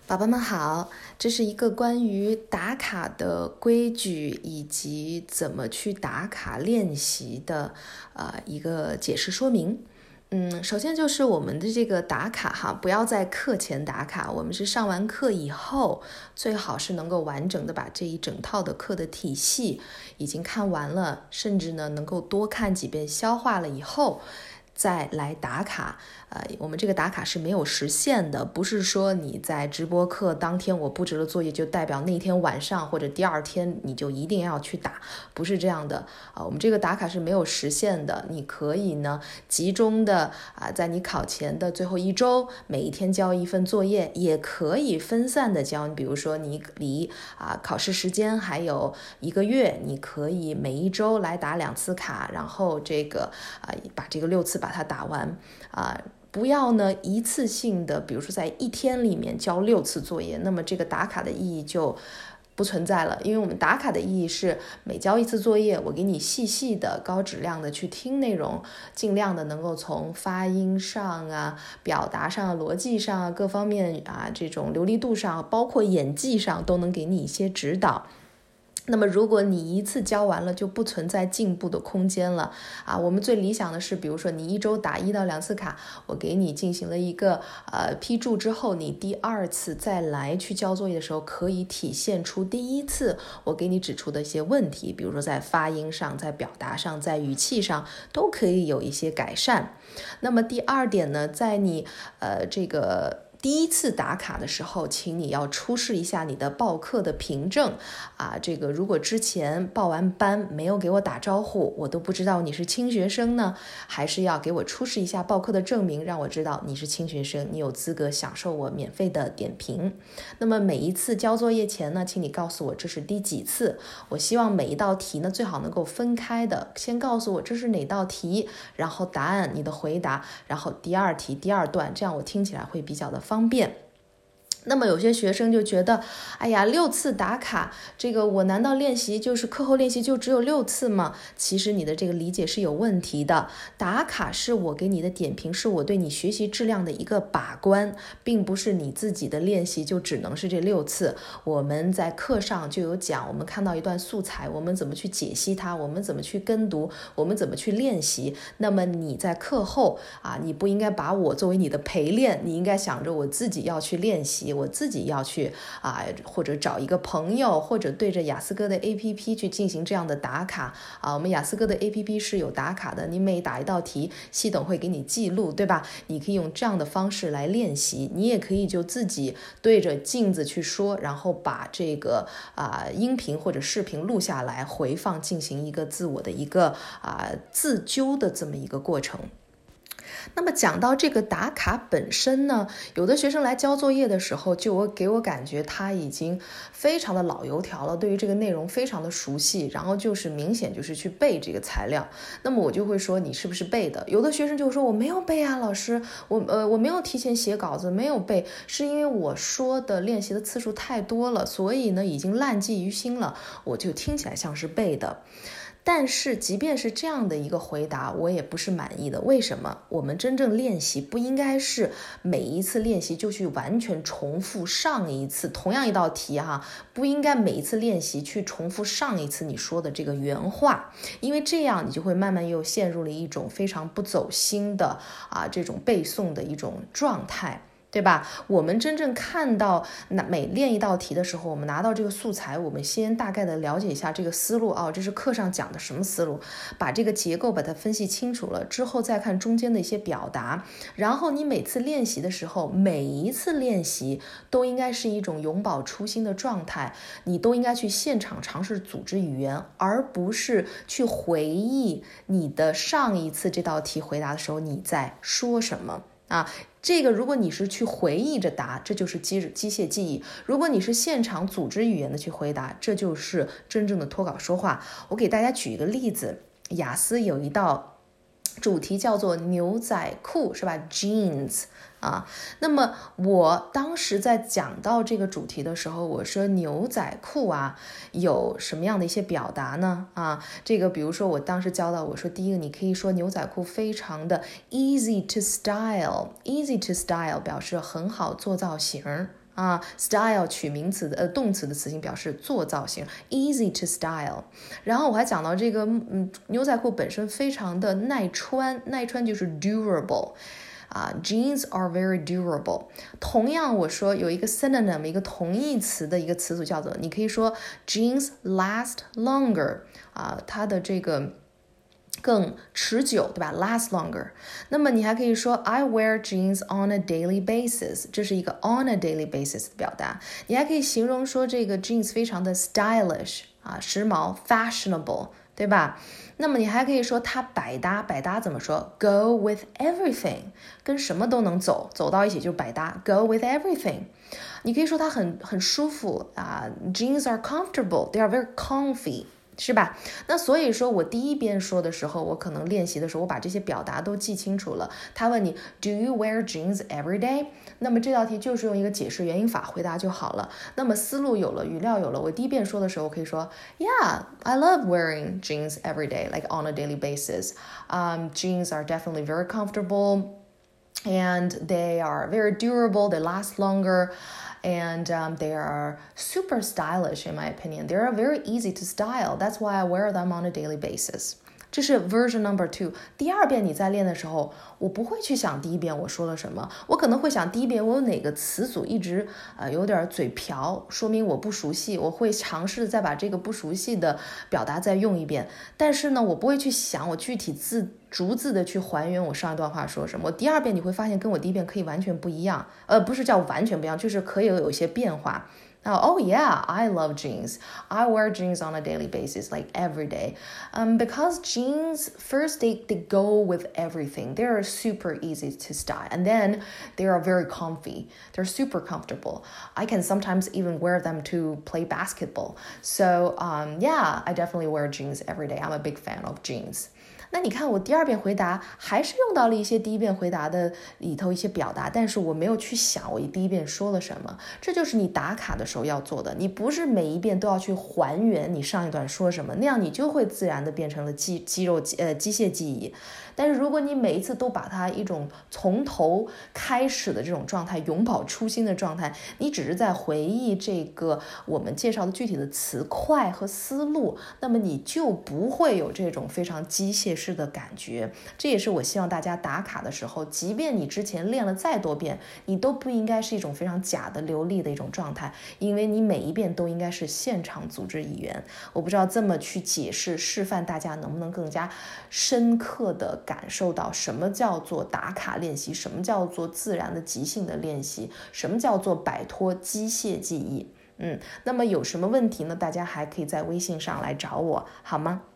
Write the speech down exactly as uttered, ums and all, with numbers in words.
宝宝们好，这是一个关于打卡的规矩以及怎么去打卡练习的呃一个解释说明。嗯，首先就是我们的这个打卡哈，不要在课前打卡，我们是上完课以后，最好是能够完整的把这一整套的课的体系已经看完了，甚至呢能够多看几遍，消化了以后再来打卡。呃，我们这个打卡是没有时限的，不是说你在直播课当天我布置了作业就代表那天晚上或者第二天你就一定要去打，不是这样的啊、呃。我们这个打卡是没有时限的，你可以呢集中的啊、呃，在你考前的最后一周，每一天交一份作业，也可以分散的交。你比如说你离啊、呃、考试时间还有一个月，你可以每一周来打两次卡，然后这个啊、呃、把这个六次把它打完啊。呃不要呢一次性的，比如说在一天里面交六次作业，那么这个打卡的意义就不存在了。因为我们打卡的意义是每交一次作业，我给你细细的高质量的去听内容，尽量的能够从发音上啊、表达上、逻辑上啊各方面啊，这种流利度上，包括演技上都能给你一些指导。那么如果你一次教完了，就不存在进步的空间了啊。我们最理想的是，比如说你一周打一到两次卡，我给你进行了一个呃批注之后，你第二次再来去交作业的时候，可以体现出第一次我给你指出的一些问题，比如说在发音上、在表达上、在语气上都可以有一些改善。那么第二点呢，在你呃这个第一次打卡的时候，请你要出示一下你的报课的凭证啊。这个如果之前报完班没有给我打招呼，我都不知道你是清学生呢，还是要给我出示一下报课的证明，让我知道你是清学生，你有资格享受我免费的点评。那么每一次交作业前呢，请你告诉我这是第几次。我希望每一道题呢最好能够分开的，先告诉我这是哪道题，然后答案你的回答，然后第二题第二段，这样我听起来会比较的方便。那么有些学生就觉得，哎呀，六次打卡，这个我难道练习就是课后练习就只有六次吗？其实你的这个理解是有问题的。打卡是我给你的点评，是我对你学习质量的一个把关，并不是你自己的练习就只能是这六次。我们在课上就有讲，我们看到一段素材，我们怎么去解析它，我们怎么去跟读，我们怎么去练习。那么你在课后啊，你不应该把我作为你的陪练，你应该想着我自己要去练习，我自己要去啊，或者找一个朋友，或者对着雅思哥的 A P P 去进行这样的打卡啊。我们雅思哥的 A P P 是有打卡的，你每打一道题，系统会给你记录，对吧？你可以用这样的方式来练习，你也可以就自己对着镜子去说，然后把这个啊音频或者视频录下来回放，进行一个自我的一个啊自纠的这么一个过程。那么讲到这个打卡本身呢，有的学生来交作业的时候，就我给我感觉他已经非常的老油条了，对于这个内容非常的熟悉，然后就是明显就是去背这个材料。那么我就会说你是不是背的？有的学生就说我没有背啊，老师，我呃我没有提前写稿子，没有背，是因为我说的练习的次数太多了，所以呢已经烂记于心了，我就听起来像是背的。但是即便是这样的一个回答，我也不是满意的。为什么？我们真正练习不应该是每一次练习就去完全重复上一次同样一道题哈，不应该每一次练习去重复上一次你说的这个原话，因为这样你就会慢慢又陷入了一种非常不走心的啊这种背诵的一种状态。对吧？我们真正看到每练一道题的时候，我们拿到这个素材，我们先大概的了解一下这个思路哦，这是课上讲的什么思路，把这个结构把它分析清楚了之后，再看中间的一些表达，然后你每次练习的时候，每一次练习都应该是一种永葆初心的状态，你都应该去现场尝试组织语言，而不是去回忆你的上一次这道题回答的时候你在说什么啊。这个如果你是去回忆着答，这就是机机械记忆；如果你是现场组织语言的去回答，这就是真正的脱稿说话。我给大家举一个例子，雅思有一道主题叫做牛仔裤，是吧 ？Jeans 啊。那么我当时在讲到这个主题的时候，我说牛仔裤啊有什么样的一些表达呢？啊，这个比如说我当时教到我说，第一个你可以说牛仔裤非常的 easy to style，easy to style 表示很好做造型。 啊 ，style 取名词的呃动词的词形表示做造型 ，easy to style。然后我还讲到这个，嗯，牛仔裤本身非常的耐穿，耐穿就是 durable。啊、uh, ，jeans are very durable。同样，我说有一个 synonym， 一个同义词的一个词组叫做，你可以说 jeans last longer。啊、uh, ，它的这个更持久，对吧 ？last longer。那么你还可以说 I wear jeans on a daily basis， 这是一个 on a daily basis 的表达。你还可以形容说这个 jeans 非常的 stylish 啊，时髦 fashionable， 对吧？那么你还可以说它百搭，百搭怎么说 ？Go with everything， 跟什么都能走，走到一起就百搭。Go with everything。你可以说它很很舒服啊、uh, ，jeans are comfortable，they are very comfy。是吧？那所以说我第一遍说的时候，我可能练习的时候，我把这些表达都记清楚了。他问你 Do you wear jeans every day？ 那么这道题就是用一个解释原因法回答就好了。那么思路有了，语料有了，我第一遍说的时候，我可以说 Yeah, I love wearing jeans every day, like on a daily basis. Um, jeans are definitely very comfortable, and they are very durable. They last longer.And um, they are super stylish, in my opinion. They are very easy to style. That's why I wear them on a daily basis. 这是 version number two。第二遍你在练的时候，我不会去想第一遍我说了什么，我可能会想第一遍我有哪个词组一直呃有点嘴瓢，说明我不熟悉，我会尝试再把这个不熟悉的表达再用一遍。但是呢，我不会去想我具体字逐字的去还原我上一段话说什么。我第二遍你会发现跟我第一遍可以完全不一样，呃，不是叫完全不一样，就是可以有一些变化。Now, oh yeah, I love jeans. I wear jeans on a daily basis, like every day. Um, because jeans, first, they, they go with everything. They're super easy to style. And then they are very comfy. They're super comfortable. I can sometimes even wear them to play basketball. So, um, yeah, I definitely wear jeans every day. I'm a big fan of jeans.那你看我第二遍回答还是用到了一些第一遍回答的里头一些表达，但是我没有去想我第一遍说了什么，这就是你打卡的时候要做的。你不是每一遍都要去还原你上一段说什么，那样你就会自然的变成了肌肌肉呃机械记忆。但是如果你每一次都把它一种从头开始的这种状态，永葆初心的状态，你只是在回忆这个我们介绍的具体的词块和思路，那么你就不会有这种非常机械式的感觉。这也是我希望大家打卡的时候，即便你之前练了再多遍，你都不应该是一种非常假的流利的一种状态，因为你每一遍都应该是现场组织语言。我不知道这么去解释示范，大家能不能更加深刻的感受到什么叫做打卡练习，什么叫做自然的即兴的练习，什么叫做摆脱机械记忆。嗯，那么有什么问题呢？大家还可以在微信上来找我，好吗？